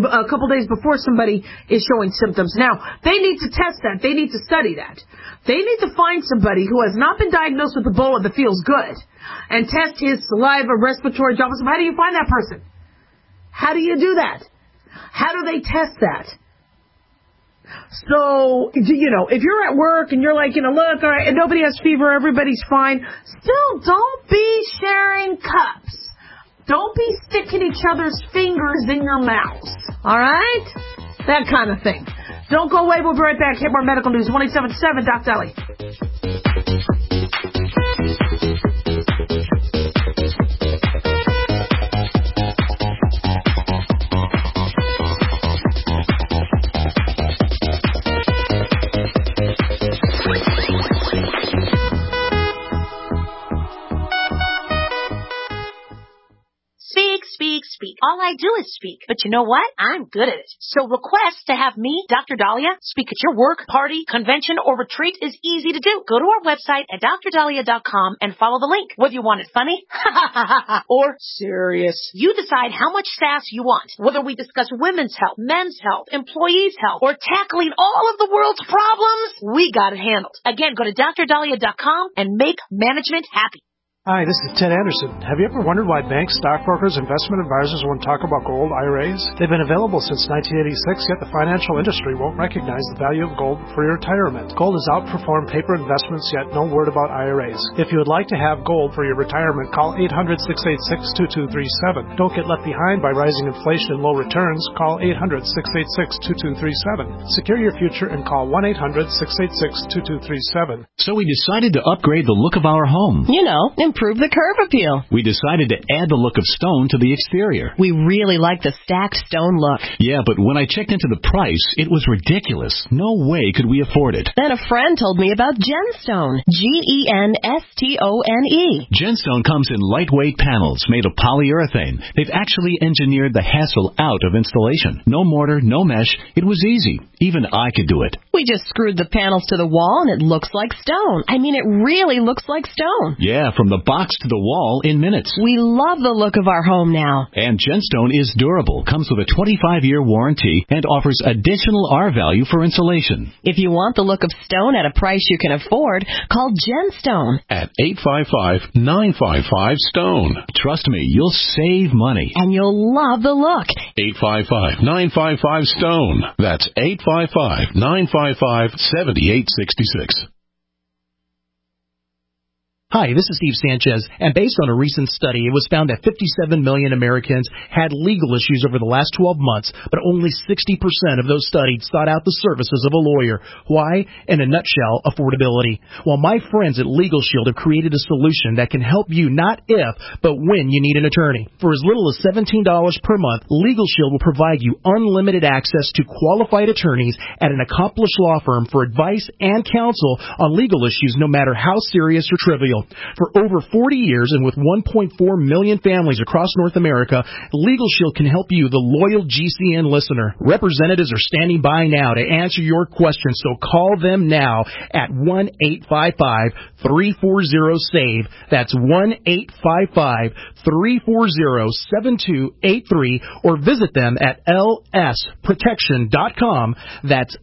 Speaker 4: showing symptoms. Now, they need to test that. They need to study that. They need to find somebody who has not been diagnosed with Ebola that feels good and test his saliva, respiratory droplets. How do you find that person? How do you do that? How do they test that? So, if you're at work and you're like, look, all right, and nobody has fever, everybody's fine, still don't be sharing cups. Don't be sticking each other's fingers in your mouths. All right? That kind of thing. Don't go away. We'll be right back. Hit more medical news. 1-877 Doc Dali.
Speaker 5: Speak. All I do is speak. But you know what? I'm good at it. So request to have me, Dr. Dahlia, speak at your work, party, convention, or retreat is easy to do. Go to our website at drdahlia.com and follow the link. Whether you want it funny or serious, you decide how much sass you want. Whether we discuss women's health, men's health, employees' health, or tackling all of the world's problems, we got it handled. Again, go to drdahlia.com and make management happy.
Speaker 6: Hi, this is Ted Anderson. Have you ever wondered why banks, stockbrokers, investment advisors won't talk about gold IRAs? They've been available since 1986, yet the financial industry won't recognize the value of gold for your retirement. Gold has outperformed paper investments, yet no word about IRAs. If you would like to have gold for your retirement, call 800-686-2237. Don't get left behind by rising inflation and low returns. Call 800-686-2237. Secure your future and call 1-800-686-2237.
Speaker 14: So we decided to upgrade the look of our home.
Speaker 15: You know, improve the curb appeal.
Speaker 14: We decided to add the look of stone to the exterior.
Speaker 15: We really like the stacked stone look.
Speaker 14: Yeah, but when I checked into the price, it was ridiculous. No way could we afford it.
Speaker 15: Then a friend told me about Genstone. Genstone.
Speaker 14: Genstone comes in lightweight panels made of polyurethane. They've actually engineered the hassle out of installation. No mortar, no mesh. It was easy. Even I could do it.
Speaker 15: We just screwed the panels to the wall and it looks like stone. I mean, it really looks like stone.
Speaker 14: Yeah, from the box to the wall in minutes.
Speaker 15: We love the look of our home now.
Speaker 14: And Genstone is durable, comes with a 25-year warranty, and offers additional R-value for insulation.
Speaker 15: If you want the look of stone at a price you can afford, call Genstone
Speaker 16: at 855-955-STONE.
Speaker 14: Trust me, you'll save money.
Speaker 15: And you'll love the look.
Speaker 16: 855-955-STONE. That's 855-955-7866.
Speaker 17: Hi, this is Steve Sanchez, and based on a recent study, it was found that 57 million Americans had legal issues over the last 12 months, but only 60% of those studied sought out the services of a lawyer. Why? In a nutshell, affordability. Well, my friends at Legal Shield have created a solution that can help you not if, but when you need an attorney. For as little as $17 per month, Legal Shield will provide you unlimited access to qualified attorneys at an accomplished law firm for advice and counsel on legal issues, no matter how serious or trivial. For over 40 years and with 1.4 million families across North America, Legal Shield can help you, the loyal GCN listener. Representatives are standing by now to answer your questions, so call them now at 1-855-340-SAVE. That's 1-855-340-7283, or visit them at lsprotection.com. That's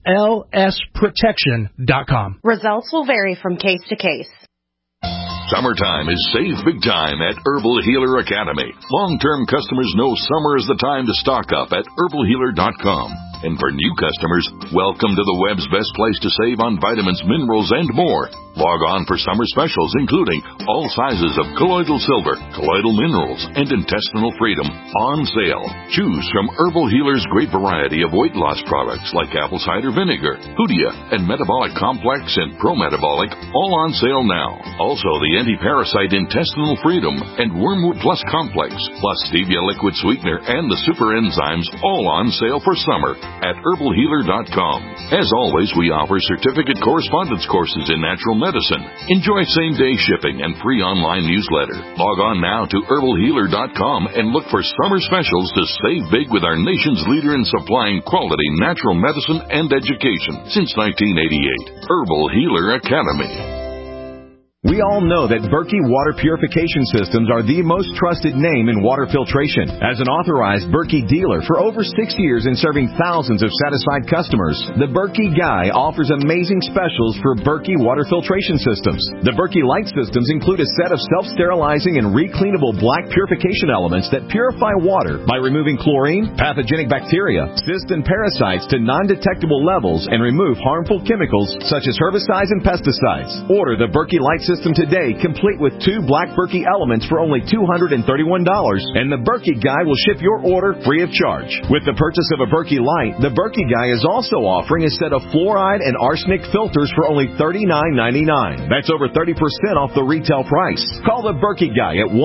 Speaker 17: lsprotection.com.
Speaker 18: Results will vary from case to case.
Speaker 8: Summertime is save big time at Herbal Healer Academy. Long-term customers know summer is the time to stock up at herbalhealer.com. And for new customers, welcome to the web's best place to save on vitamins, minerals, and more. Log on for summer specials, including all sizes of colloidal silver, colloidal minerals, and intestinal freedom on sale. Choose from Herbal Healer's great variety of weight loss products like apple cider vinegar, Hoodia, and Metabolic Complex and Pro-Metabolic, all on sale now. Also, the anti-parasite intestinal freedom and Wormwood Plus Complex, plus stevia liquid sweetener and the super enzymes, all on sale for summer at herbalhealer.com. As always, we offer certificate correspondence courses in natural medicine. Enjoy same-day shipping and free online newsletter. Log on now to herbalhealer.com and look for summer specials to save big with our nation's leader in supplying quality natural medicine and education since 1988. Herbal Healer Academy.
Speaker 1: We all know that Berkey Water Purification Systems are the most trusted name in water filtration. As an authorized Berkey dealer for over 6 years and serving thousands of satisfied customers, the Berkey Guy offers amazing specials for Berkey Water Filtration Systems. The Berkey Light Systems include a set of self-sterilizing and recleanable black purification elements that purify water by removing chlorine, pathogenic bacteria, cysts, and parasites to non-detectable levels and remove harmful chemicals such as herbicides and pesticides. Order the Berkey Light System today, complete with 2 black Berkey elements for only $231, and the Berkey Guy will ship your order free of charge. With the purchase of a Berkey Light, the Berkey Guy is also offering a set of fluoride and arsenic filters for only $39.99. That's over 30% off the retail price. Call the Berkey Guy at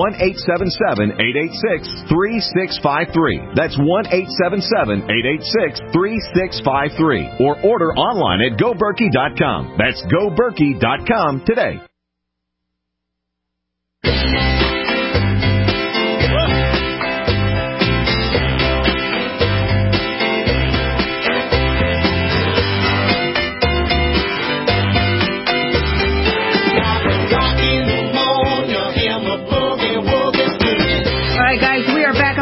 Speaker 1: 1-877-886-3653. That's 1-877-886-3653. Or order online at GoBerkey.com. That's GoBerkey.com today.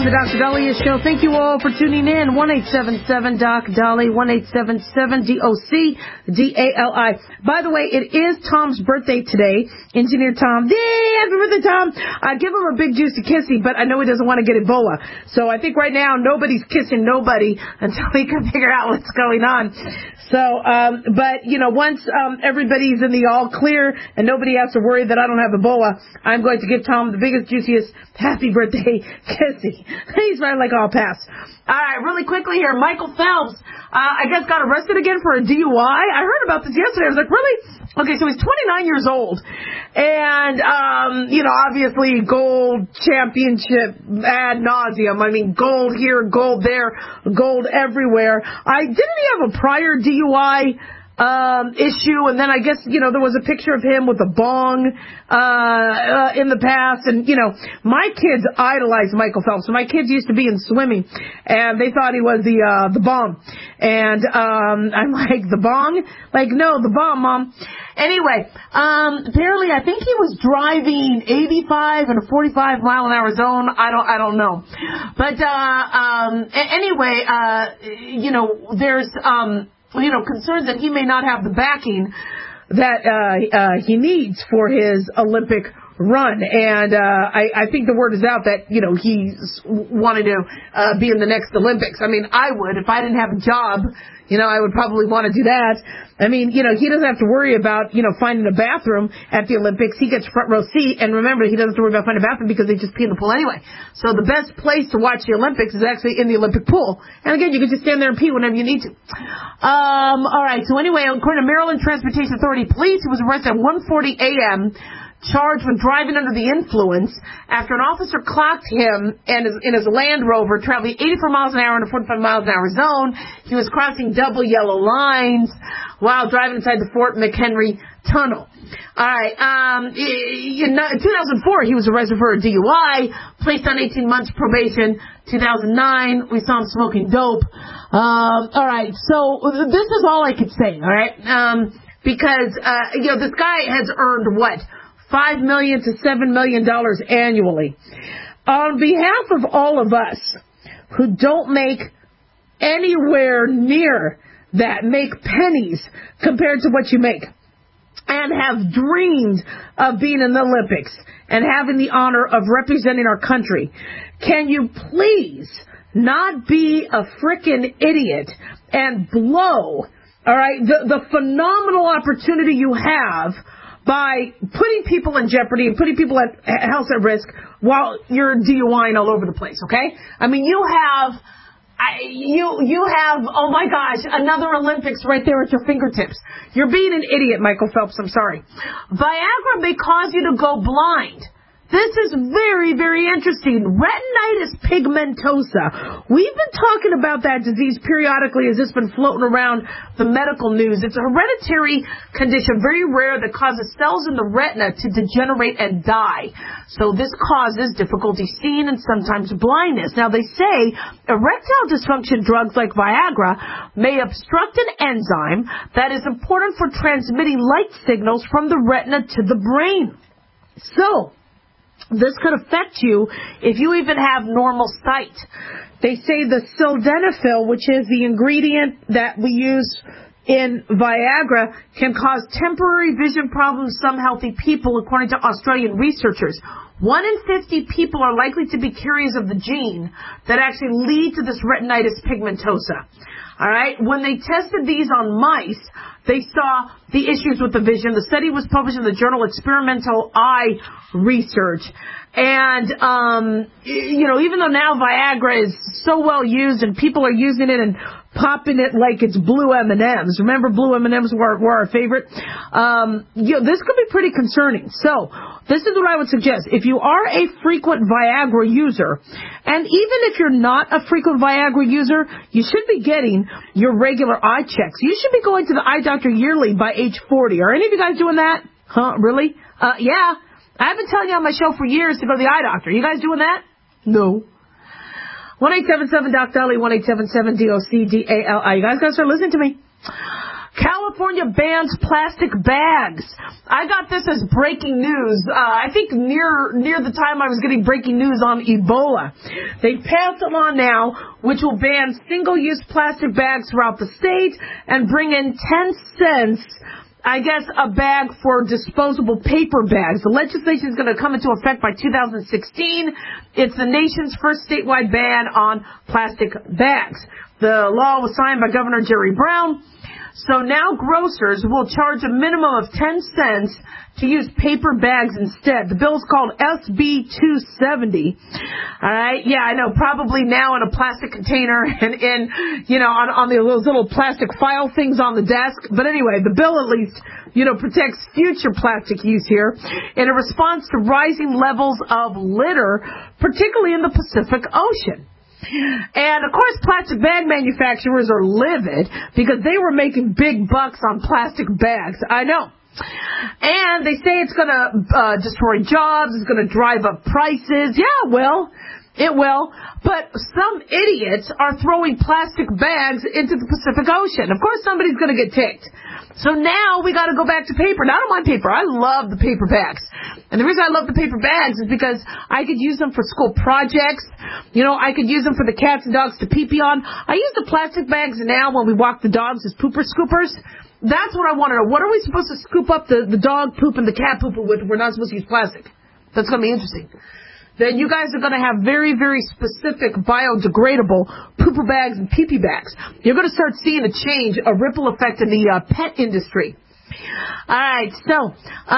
Speaker 4: on the Dr. Dahlia Show. Thank you all for tuning in. 1-877-DOC-DALI, 1-877-DOC-DALI. By the way, it is Tom's birthday today. Engineer Tom. Yay! Happy birthday, Tom. I'd give him a big juicy kissy, but I know he doesn't want to get Ebola. So I think right now nobody's kissing nobody until we can figure out what's going on. So, but, you know, once everybody's in the all clear and nobody has to worry that I don't have Ebola, I'm going to give Tom the biggest, juiciest happy birthday kissy. He's right like all pass. All right, really quickly here, Michael Phelps, I guess got arrested again for a DUI. I heard about this yesterday. I was like, really? Okay, so he's 29 years old. And, you know, obviously gold championship ad nauseum. I mean, gold here, gold there, gold everywhere. Didn't he have a prior DUI issue, and then I guess, you know, there was a picture of him with a bong in the past, and, you know, my kids idolized Michael Phelps. My kids used to be in swimming, and they thought he was the bomb. And I'm like, the bong? Like, no, the bomb, Mom. Anyway, apparently I think he was driving 85 in a 45 mile an hour zone. I don't know. But anyway, you know, there's you know, concerns that he may not have the backing that he needs for his Olympic run. And I think the word is out that, you know, he's wanted to be in the next Olympics. I mean, I would. If I didn't have a job, you know, I would probably want to do that. I mean, you know, he doesn't have to worry about, you know, finding a bathroom at the Olympics. He gets front row seat. And remember, he doesn't have to worry about finding a bathroom because they just pee in the pool anyway. So the best place to watch the Olympics is actually in the Olympic pool. And again, you can just stand there and pee whenever you need to. All right. So anyway, according to Maryland Transportation Authority Police, he was arrested at 1:40 a.m., charged with driving under the influence after an officer clocked him and in his Land Rover traveling 84 miles an hour in a 45 miles an hour zone. He was crossing double yellow lines while driving inside the Fort McHenry Tunnel. All right. In 2004, he was arrested for a DUI, placed on 18 months probation. 2009, we saw him smoking dope. All right. So this is all I could say. All right. Because, you know, this guy has earned what? $5 million to $7 million annually. On behalf of all of us who don't make anywhere near that, make pennies compared to what you make, and have dreamed of being in the Olympics and having the honor of representing our country, can you please not be a frickin' idiot and blow, all right, the phenomenal opportunity you have by putting people in jeopardy and putting people at health at risk while you're DUIing all over the place, okay? I mean, you have, oh my gosh, another Olympics right there at your fingertips. You're being an idiot, Michael Phelps, I'm sorry. Viagra may cause you to go blind. This is very, very interesting. Retinitis pigmentosa. We've been talking about that disease periodically as it's been floating around the medical news. It's a hereditary condition, very rare, that causes cells in the retina to degenerate and die. So this causes difficulty seeing and sometimes blindness. Now they say erectile dysfunction drugs like Viagra may obstruct an enzyme that is important for transmitting light signals from the retina to the brain. So this could affect you if you even have normal sight. They say the sildenafil, which is the ingredient that we use in Viagra, can cause temporary vision problems in some healthy people, according to Australian researchers. 1 in 50 people are likely to be carriers of the gene that actually lead to this retinitis pigmentosa. All right. When they tested these on mice, they saw the issues with the vision. The study was published in the journal Experimental Eye Research. And, you know, even though now Viagra is so well used and people are using it and popping it like it's blue M&Ms. Remember blue M&Ms were our favorite? You know, this could be pretty concerning. So this is what I would suggest. If you are a frequent Viagra user, and even if you're not a frequent Viagra user, you should be getting your regular eye checks. You should be going to the eye doctor yearly by age 40. Are any of you guys doing that? Huh? Really? Yeah. I've been telling you on my show for years to go to the eye doctor. You guys doing that? No. 1-877-DOC-DALI, 1-877-DOC-DALI. You guys gotta start listening to me. California bans plastic bags. I got this as breaking news. I think near the time I was getting breaking news on Ebola. They passed a law now which will ban single-use plastic bags throughout the state and bring in 10 cents, I guess, a bag for disposable paper bags. The legislation is going to come into effect by 2016. It's the nation's first statewide ban on plastic bags. The law was signed by Governor Jerry Brown. So now grocers will charge a minimum of 10 cents to use paper bags instead. The bill is called SB 270. All right. Yeah, I know. Probably now in a plastic container and in, on those little plastic file things on the desk. But anyway, the bill at least, protects future plastic use here in a response to rising levels of litter, particularly in the Pacific Ocean. And, of course, plastic bag manufacturers are livid because they were making big bucks on plastic bags. I know. And they say it's going to destroy jobs, it's going to drive up prices. Yeah, well, it will. But some idiots are throwing plastic bags into the Pacific Ocean. Of course, somebody's going to get ticked. So now we got to go back to paper. Now, I don't mind paper. I love the paper bags. And the reason I love the paper bags is because I could use them for school projects. I could use them for the cats and dogs to pee-pee on. I use the plastic bags now when we walk the dogs as pooper scoopers. That's what I want to know. What are we supposed to scoop up the dog poop and the cat poop with? We're not supposed to use plastic. That's going to be interesting. Then you guys are going to have very, very specific biodegradable pooper bags and pee-pee bags. You're going to start seeing a change, a ripple effect in the pet industry. All right, so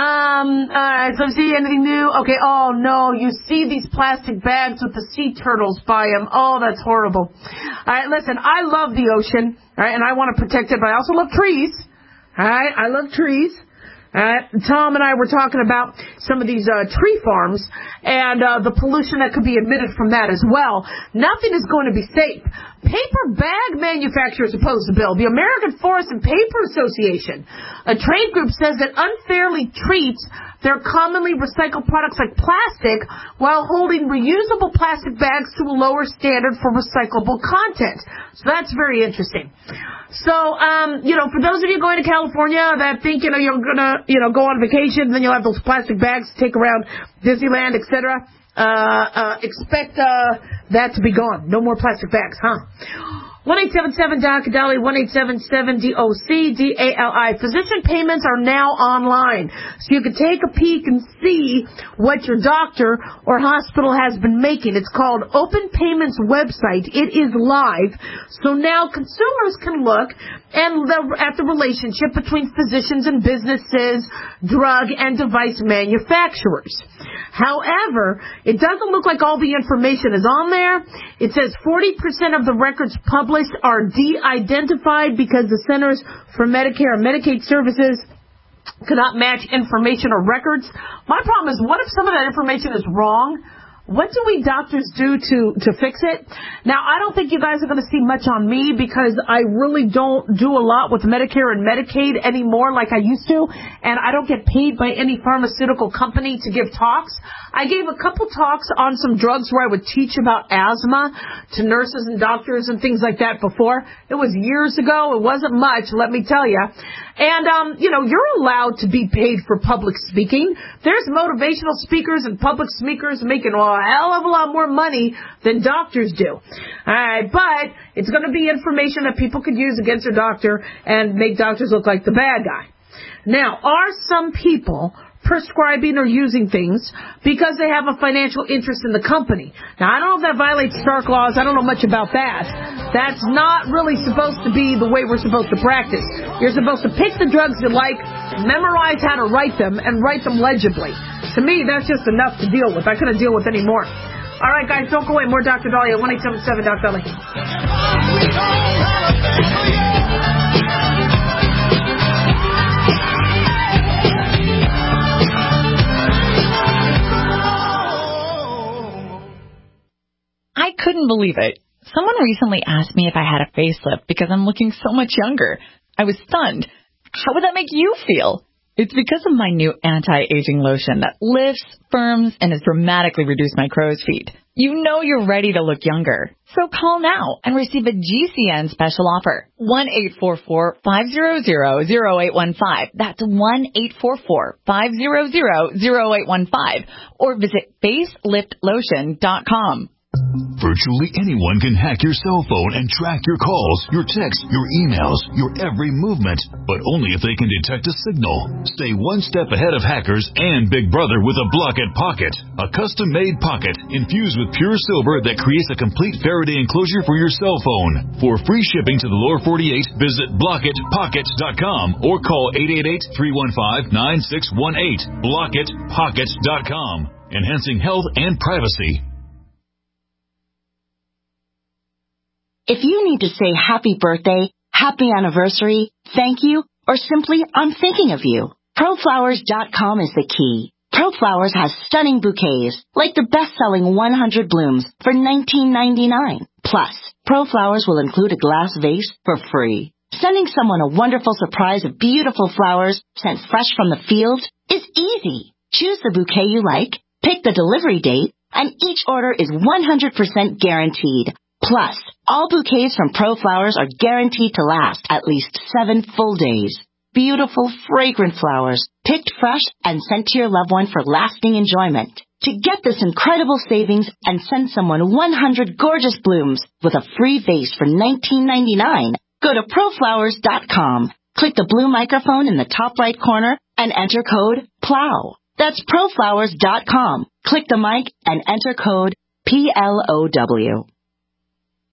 Speaker 4: see anything new? Okay, oh no, you see these plastic bags with the sea turtles by them. Oh, that's horrible. All right, listen, I love the ocean, all right, and I want to protect it, but I also love trees. All right, I love trees. Tom and I were talking about some of these tree farms and the pollution that could be emitted from that as well. Nothing is going to be safe. Paper bag manufacturers oppose the bill. The American Forest and Paper Association, a trade group, says it unfairly treats their commonly recycled products like plastic while holding reusable plastic bags to a lower standard for recyclable content. So that's very interesting. So, for those of you going to California that think, you're going to, go on vacation, then you'll have those plastic bags to take around Disneyland, etc., expect that to be gone. No more plastic bags, huh? 1-877-DOC-DALI, 1-877-DOC-DALI. Physician payments are now online, so you can take a peek and see what your doctor or hospital has been making. It's called Open Payments website. It is live, so now consumers can look at the relationship between physicians and businesses, drug and device manufacturers. However, it doesn't look like all the information is on there. It says 40% of the records published are de-identified because the Centers for Medicare and Medicaid Services cannot match information or records. My problem is, what if some of that information is wrong? What do we doctors do to fix it? Now, I don't think you guys are going to see much on me because I really don't do a lot with Medicare and Medicaid anymore like I used to, and I don't get paid by any pharmaceutical company to give talks. I gave a couple talks on some drugs where I would teach about asthma to nurses and doctors and things like that before. It was years ago. It wasn't much, let me tell you. And, you're allowed to be paid for public speaking. There's motivational speakers and public speakers making a hell of a lot more money than doctors do. All right, but it's going to be information that people could use against their doctor and make doctors look like the bad guy. Now, are some people prescribing or using things because they have a financial interest in the company? Now, I don't know if that violates Stark laws. I don't know much about that. That's not really supposed to be the way we're supposed to practice. You're supposed to pick the drugs you like, memorize how to write them, and write them legibly. To me, that's just enough to deal with. I couldn't deal with any more. All right, guys, don't go away. More Dr. Dahlia, 1-877-DOC-DALI.
Speaker 19: I couldn't believe it. Someone recently asked me if I had a facelift because I'm looking so much younger. I was stunned. How would that make you feel? It's because of my new anti-aging lotion that lifts, firms, and has dramatically reduced my crow's feet. You know you're ready to look younger. So call now and receive a GCN special offer. 1-844-500-0815. That's 1-844-500-0815. Or visit FaceliftLotion.com.
Speaker 8: Virtually anyone can hack your cell phone and track your calls, your texts, your emails, your every movement, but only if they can detect a signal. Stay one step ahead of hackers and Big Brother with a Blockit Pocket, a custom-made pocket infused with pure silver that creates a complete Faraday enclosure for your cell phone. For free shipping to the lower 48, visit BlockitPockets.com or call 888-315-9618. BlockitPockets.com, enhancing health and privacy.
Speaker 20: If you need to say happy birthday, happy anniversary, thank you, or simply I'm thinking of you, ProFlowers.com is the key. ProFlowers has stunning bouquets, like the best-selling 100 blooms for $19.99. Plus, ProFlowers will include a glass vase for free. Sending someone a wonderful surprise of beautiful flowers sent fresh from the field is easy. Choose the bouquet you like, pick the delivery date, and each order is 100% guaranteed. Plus, all bouquets from ProFlowers are guaranteed to last at least 7 full days. Beautiful, fragrant flowers, picked fresh and sent to your loved one for lasting enjoyment. To get this incredible savings and send someone 100 gorgeous blooms with a free vase for $19.99, go to ProFlowers.com. Click the blue microphone in the top right corner and enter code PLOW. That's ProFlowers.com. Click the mic and enter code PLOW.